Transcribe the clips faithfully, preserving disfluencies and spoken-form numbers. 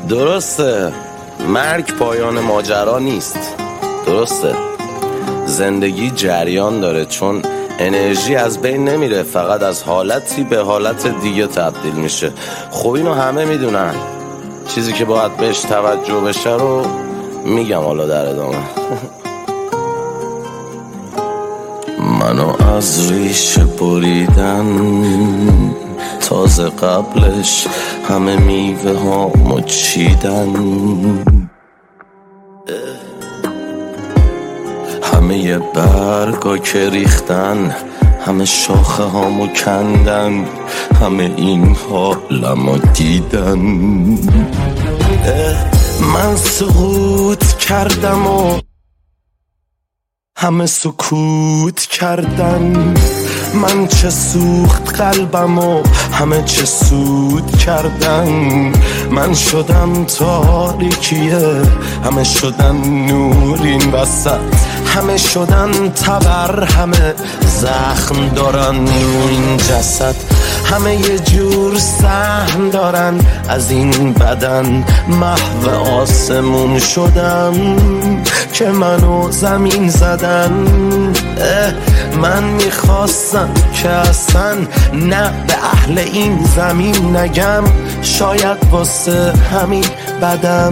درسته مرگ پایان ماجرا نیست، درسته زندگی جریان داره، چون انرژی از بین نمیره، فقط از حالتی به حالت دیگه تبدیل میشه. خب اینو همه میدونن، چیزی که باید بهش توجه بشه رو میگم حالا در ادامه. منو از ریشه بریدن، تازه قبلش همه میوه ها مچیدن، همه یه برگا که ریختن، همه شاخه هامو کندن، همه این حالمو دیدن. من سقوط کردم و همه سکوت کردن، من چه سوخت قلبم و همه چه سود کردن. من شدم تاریکیه، همه شدن نور این وسط، همه شدن تبر، همه زخم دارن رو این جسد، همه یه جور سهم دارن از این بدن. محو آسمون شدم که منو زمین زدن. من میخواستم که اصلا نه به اهل این زمین نگم، شاید واسه همین بدم.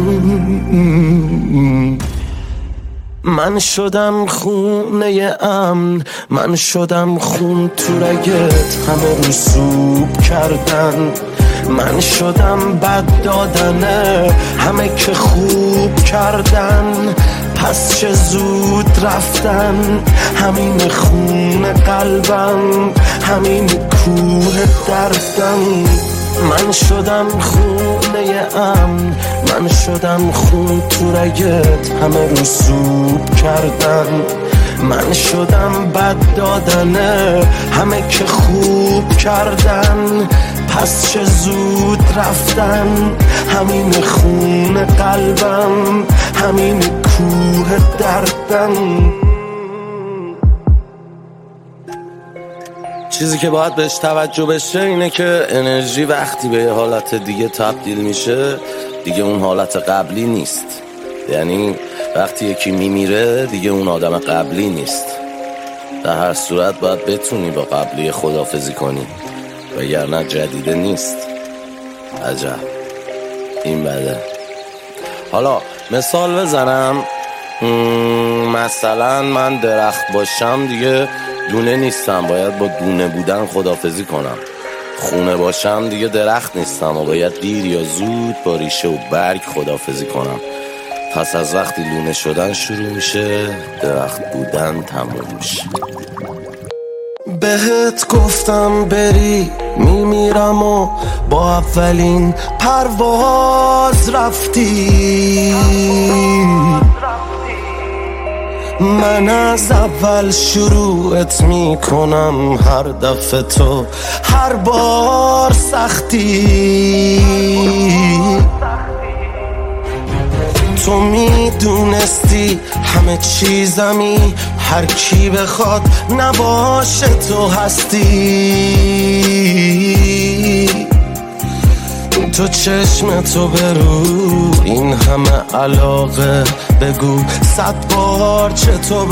من شدم خونه امن، من شدم خون تو رگت، همه رسوب کردن. من شدم بد دادنه، همه که خوب کردن. پس چه زود رفتن، همین خون قلبم، همین کوه دردم. من شدم خونه امن، من شدم خون تو رگت، همه رسوب کردن. من شدم بد دادنه، همه که خوب کردن. پس چه زود رفتن، همین خون قلبم، همین کوه دردم. چیزی که باید بهش توجه بشه اینه که انرژی وقتی به یه حالت دیگه تبدیل میشه دیگه اون حالت قبلی نیست. یعنی وقتی یکی میمیره دیگه اون آدم قبلی نیست. در هر صورت باید بتونی با قبلی خداحافظی کنی، وگرنه جدیده نیست. عجب این بده. حالا مثال بزنم، مثلا من درخت باشم دیگه دونه نیستم، باید با دونه بودن خداحافظی کنم. خونه باشم دیگه درخت نیستم و باید دیر یا زود با ریشه و برگ خداحافظی کنم. پس از وقتی لونه شدن شروع میشه، درخت بودن تموم میشه. بهت گفتم بری میمیرم و با اولین پرواز رفتی. من از اول شروعت میکنم، هر دفعه تو هر بار سختی. تو میدونستی همه چیزمی، هر کی بخواد نباشه تو هستی. تو چشم تو برو این همه علاقه، بگو صد بار چه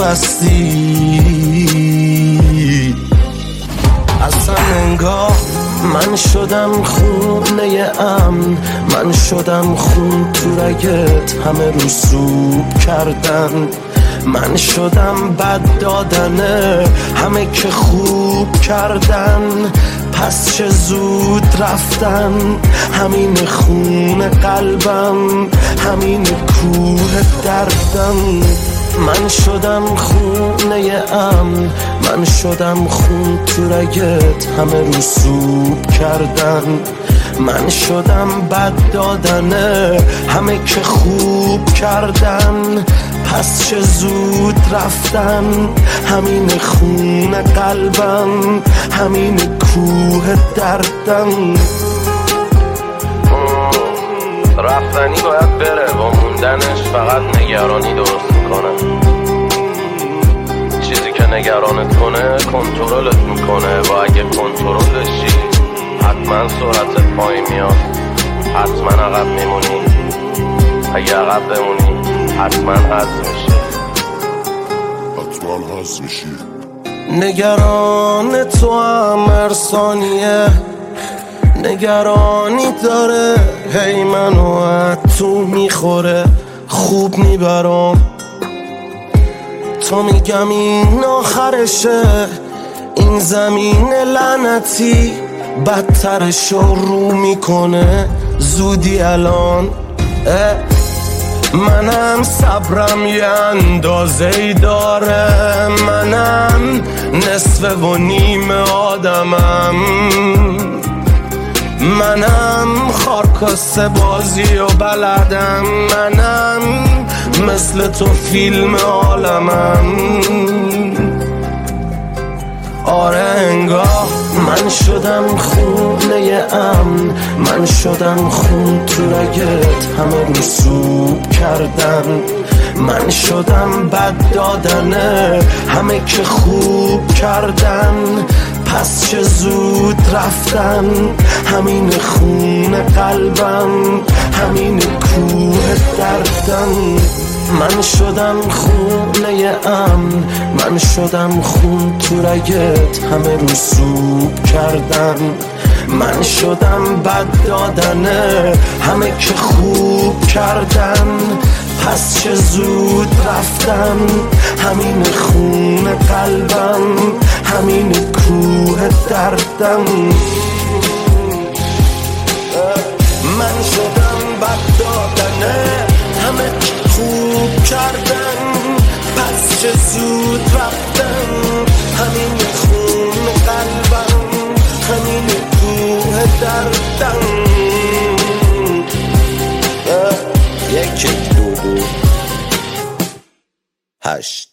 بستی. اصلا انگار من شدم خونه امن، من شدم خون تو رگت، همه رسوب کردن. من شدم بد دادنه، همه که خوب کردن. پس چه زود رفتن، همین خون قلبم، همین کوه دردم. من شدم خونه امن، من شدم خون تو رگت، همه رسوب کردن. من شدم بد دادنه، همه که خوب کردن. پس چه زود رفتن، همین خون قلبم، همین کوه دردم. رفتنی باید بره، با موندنش فقط نگرانی درست میکنه. چیزی که نگرانت کنه کنترلت میکنه و اگه کنترل بشی حتما سرعتت پایین میاد، حتما عقب میمونی. اگه عقب بمونی حتما حذف میشه، حتما حذف میشی. نگران تو هم هر ثانیه، نگرانی داره هی منو از تو میخوره، خوب میبرم تو میگم این آخرشه، این زمین لعنتی بدترشو رو میکنه زودی الان. منم صبرم یه اندازه ای داره، منم نصف و نیم آدمم، منم خارکاسته بازی و بلدم، منم مثل تو فیلم عالمم. آره انگاه من شدم خونه امن، من شدم خون تو رگت همه رو سوب کردن، من شدم بد دادنه همه که خوب کردن، پس چه زود رفتن همین خون قلبم، همین کوه دردم. من شدم خونه امن، من شدم خون تو رگت همه رو سوب کردن، من شدم بد دادنه همه که خوب کردن، پس چه زود رفتن همین خون قلبم، همین کوه دردم. من شدم بد دادنه همه که خوب کردن، پس چه زود رفتن همین خون قلبم، همین کوه دردم. یک دو دو هشت